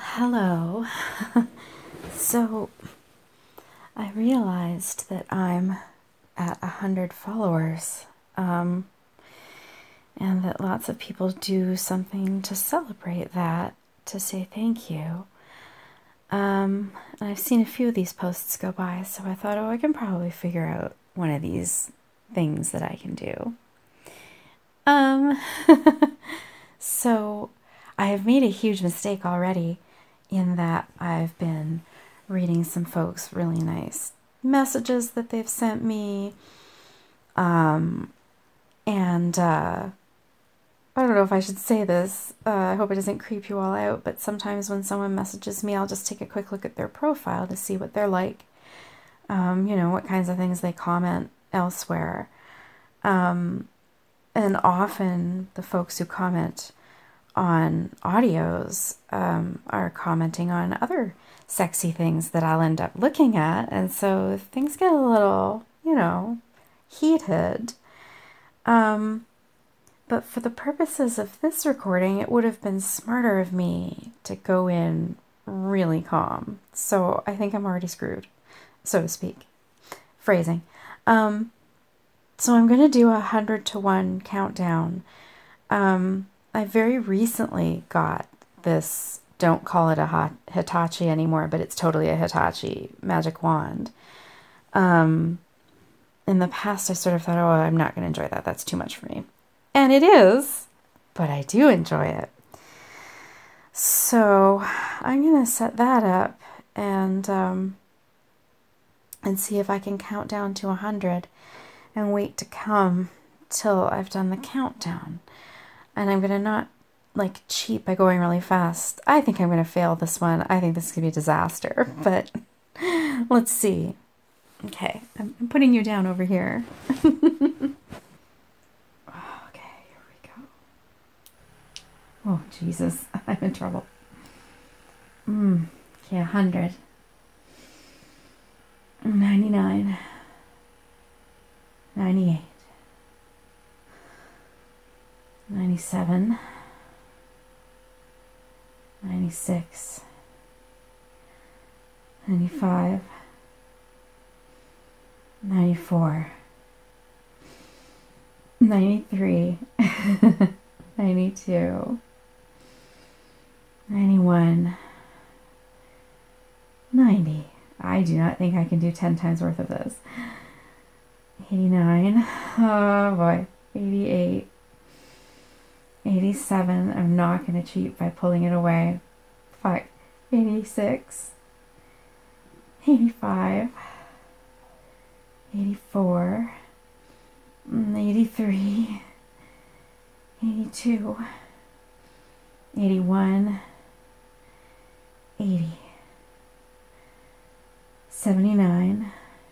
Hello. So, I realized that I'm at 100 followers, and that lots of people do something to celebrate that, to say thank you. And I've seen a few of these posts go by, so I thought, oh, I can probably figure out one of these things that I can do. Um, so I have made a huge mistake already in that I've been reading some folks' really nice messages that they've sent me. And I don't know if I should say this. I hope it doesn't creep you all out, but sometimes when someone messages me, I'll just take a quick look at their profile to see what they're like. What kinds of things they comment elsewhere. And often the folks who comment on audios are commenting on other sexy things that I'll end up looking at. And so things get a little, heated. But for the purposes of this recording, it would have been smarter of me to go in really calm. So I think I'm already screwed, so to speak. Phrasing. So I'm going to do 100 to 1 countdown. I very recently got this, don't call it a Hitachi anymore, but it's totally a Hitachi magic wand. In the past, I sort of thought, oh, I'm not going to enjoy that. That's too much for me. And it is, but I do enjoy it. So I'm going to set that up and see if I can count down to 100 and wait to come till I've done the countdown. And I'm going to not cheat by going really fast. I think I'm going to fail this one. I think this is going to be a disaster, but let's see. Okay, I'm putting you down over here. Okay, here we go. Oh, Jesus, I'm in trouble. Okay, 100. 99. 98. 97. 96. 95. 94. 93. 92. 91. 90. I do not think I can do 10 times worth of this. 89. Oh boy. 88. 87. I'm not going to cheat by pulling it away. Fuck. 86. 85. 84. 83. 82. 81. 80. 79.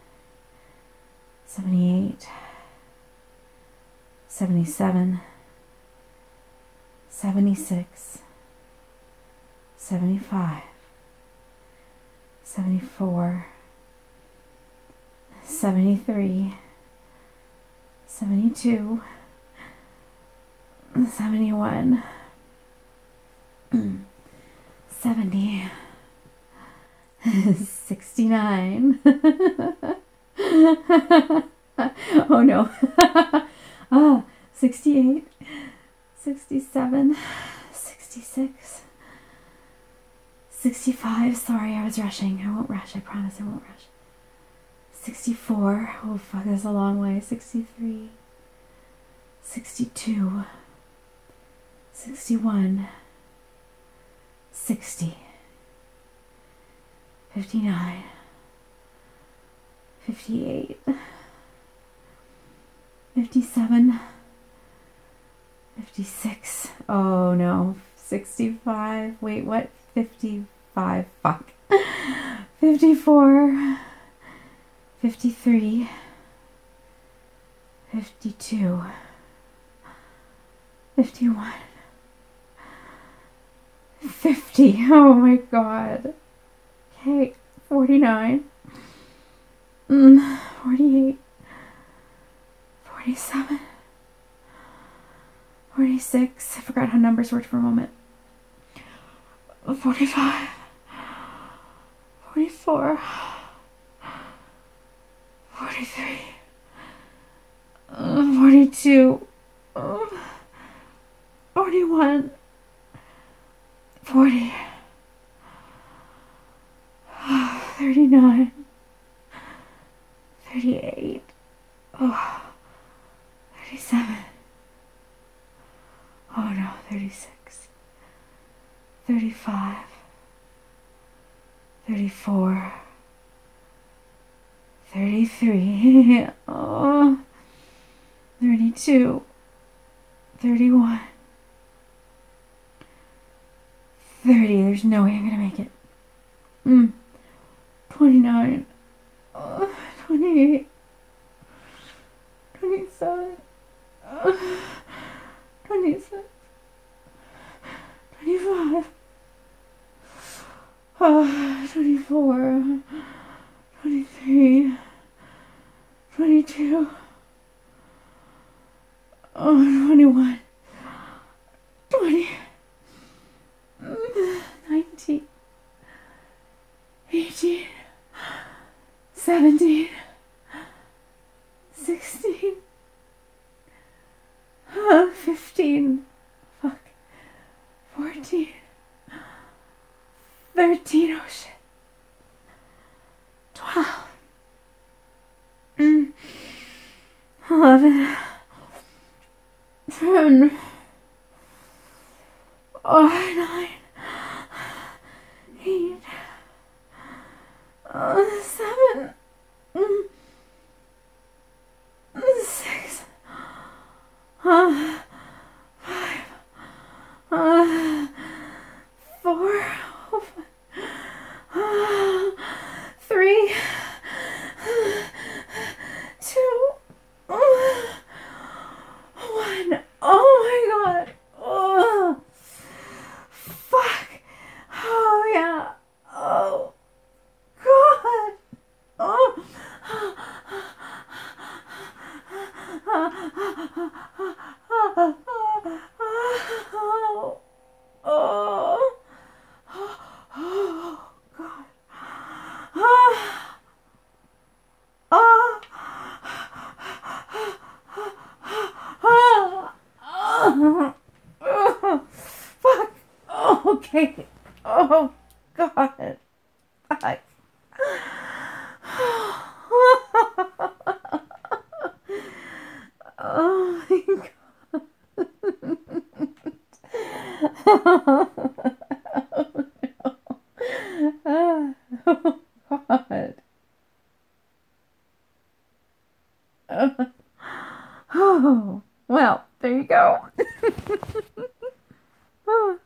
78. 77. 76. 75. 74. 73. 72. 71. 70. 69. Oh no. 68. 67. 66. 65. Sorry, I was rushing. I won't rush. I promise I won't rush. 64. Oh fuck, that's a long way. 63. 62. 61. 60. 59. 58. 57. 56. Oh no. 65. Wait, what? 55. Fuck. 54. 53. 52. 51. 50. Oh my god. Okay. 49. 48. 47. 46. I forgot how numbers worked for a moment. 45, 44, 43, 42, 41, 40, 39, 38, 37, oh no, 36, 35, 34, 33, 32, 31, 30. There's no way I'm gonna make it. 29, 28, 27, 26, 25, 24, 23, 22, 21, 20, 19, 18, 17, 16, 15, 14, 13, oh shit, 12, 11, 10, 9, 8, 7, 6, 5, 4, 3, 2, 1. Oh my god. Oh, fuck. Oh yeah. Oh god. Oh. Oh. Oh god. Oh. Fuck. Oh, okay. Oh god. Fuck. Oh my god. Oh god. Oh, well, there you go.